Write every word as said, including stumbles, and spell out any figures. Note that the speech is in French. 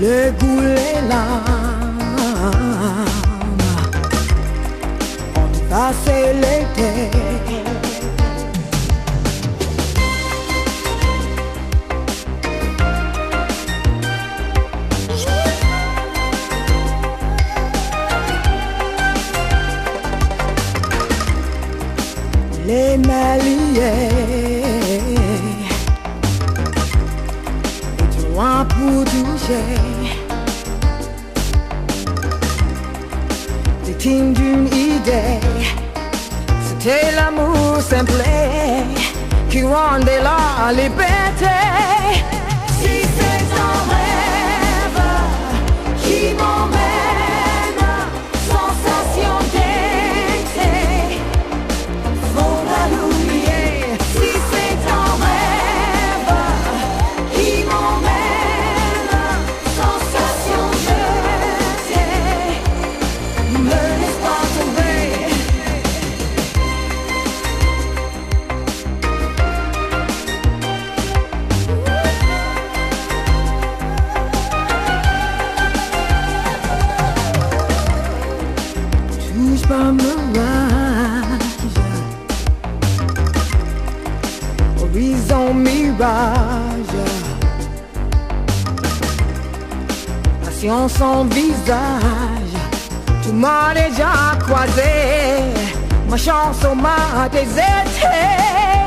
le goût, les larmes ont effacé l'été. Les maliers étaient loin pour toucher victime d'une idée. C'était l'amour simple qui rendait la liberté. Si c'est un rêve qui m'emmène, sensation d'été, faudra l'oublier. Si c'est un rêve qui m'emmène, sensation d'été, ne me laisse pas tomber. Touche pas mirage, horizon mirage, passion sans visage. Tout m'a déjà croisé, ma chance m'a déserté.